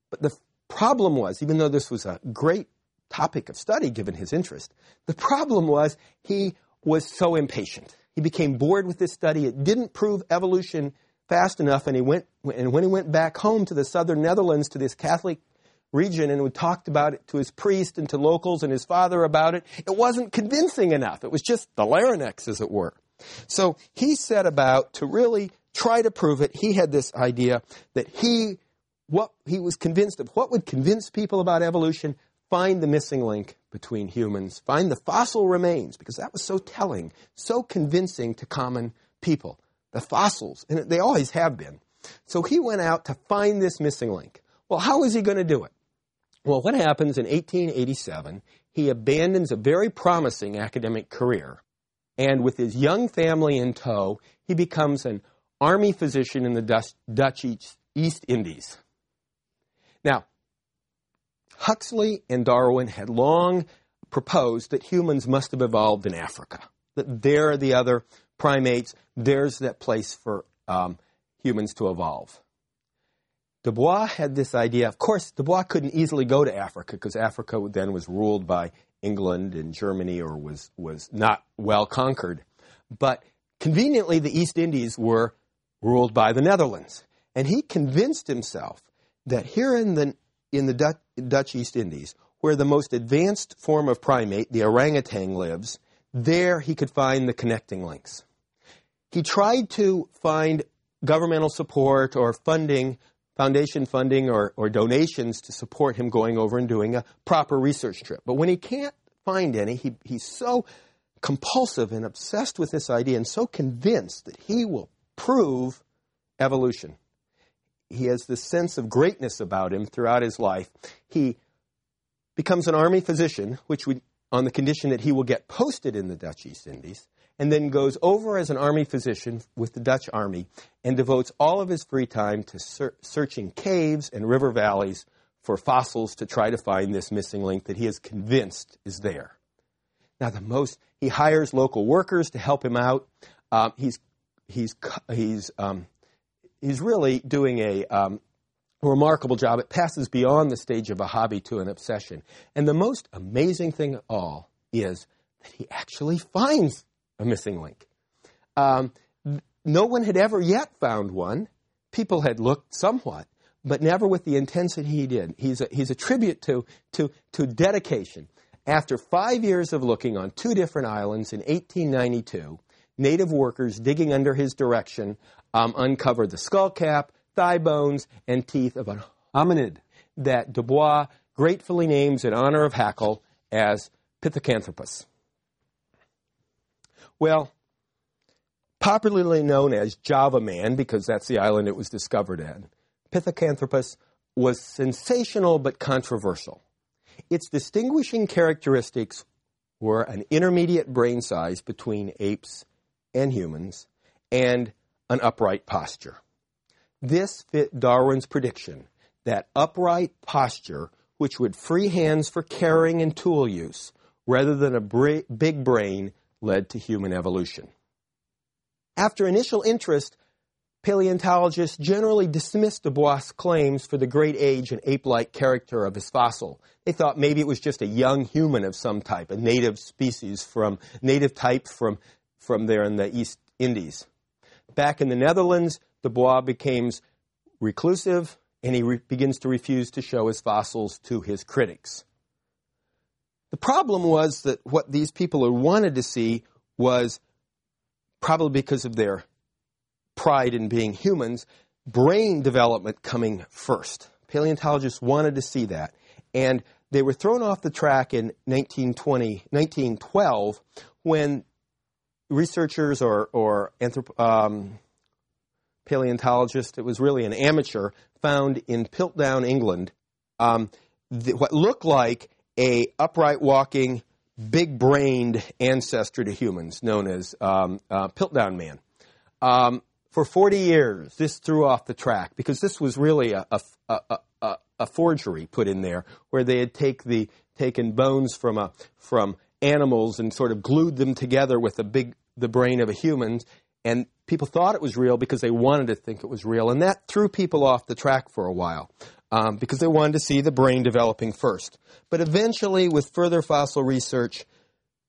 But the problem was, even though this was a great topic of study given his interest, the problem was he was so impatient. He became bored with this study. It didn't prove evolution fast enough, and when he went back home to the southern Netherlands, to this Catholic region, and we talked about it to his priest and to locals and his father about it, it wasn't convincing enough. It was just the larynx, as it were. So he set about to really try to prove it. He had this idea that what he was convinced of, what would convince people about evolution, find the missing link between humans, find the fossil remains, because that was so telling, so convincing to common people. The fossils, and they always have been. So he went out to find this missing link. Well, how is he going to do it? Well, what happens in 1887, he abandons a very promising academic career, and with his young family in tow, he becomes an army physician in the Dutch East Indies. Now, Huxley and Darwin had long proposed that humans must have evolved in Africa, that there are the other primates, there's that place for humans to evolve. Du Bois had this idea. Of course, Du Bois couldn't easily go to Africa because Africa then was ruled by England and Germany, or was not well conquered. But conveniently, the East Indies were ruled by the Netherlands. And he convinced himself that here in the Dutch East Indies, where the most advanced form of primate, the orangutan, lives, there he could find the connecting links. He tried to find governmental support or funding, foundation funding or donations to support him going over and doing a proper research trip. But when he can't find any, he's so compulsive and obsessed with this idea and so convinced that he will prove evolution. He has this sense of greatness about him throughout his life. He becomes an army physician, which would, on the condition that he will get posted in the Dutch East Indies, and then goes over as an army physician with the Dutch army and devotes all of his free time to searching caves and river valleys for fossils to try to find this missing link that he is convinced is there. Now, he hires local workers to help him out. He's really doing a remarkable job. It passes beyond the stage of a hobby to an obsession. And the most amazing thing of all is that he actually finds a missing link. No one had ever yet found one. People had looked somewhat, but never with the intensity he did. He's a tribute to dedication. After 5 years of looking on 2 different islands in 1892, native workers digging under his direction uncovered the skull cap, thigh bones, and teeth of an hominid that Du Bois gratefully names in honor of Haeckel as Pithecanthropus. Well, popularly known as Java Man, because that's the island it was discovered in, Pithecanthropus was sensational but controversial. Its distinguishing characteristics were an intermediate brain size between apes and humans and an upright posture. This fit Darwin's prediction that upright posture, which would free hands for carrying and tool use, rather than a big brain, led to human evolution. After initial interest, paleontologists generally dismissed Du Bois' claims for the great age and ape-like character of his fossil. They thought maybe it was just a young human of some type, a native type from there in the East Indies. Back in the Netherlands, Du Bois becomes reclusive, and he begins to refuse to show his fossils to his critics. The problem was that what these people wanted to see was, probably because of their pride in being humans, brain development coming first. Paleontologists wanted to see that. And they were thrown off the track in 1912 when researchers or paleontologists, it was really an amateur, found in Piltdown, England, what looked like a upright walking, big-brained ancestor to humans known as Piltdown Man. For 40 years, this threw off the track because this was really a forgery put in there where they had taken bones from animals and sort of glued them together with the brain of a human, and people thought it was real because they wanted to think it was real, and that threw people off the track for a while. because they wanted to see the brain developing first. But eventually, with further fossil research,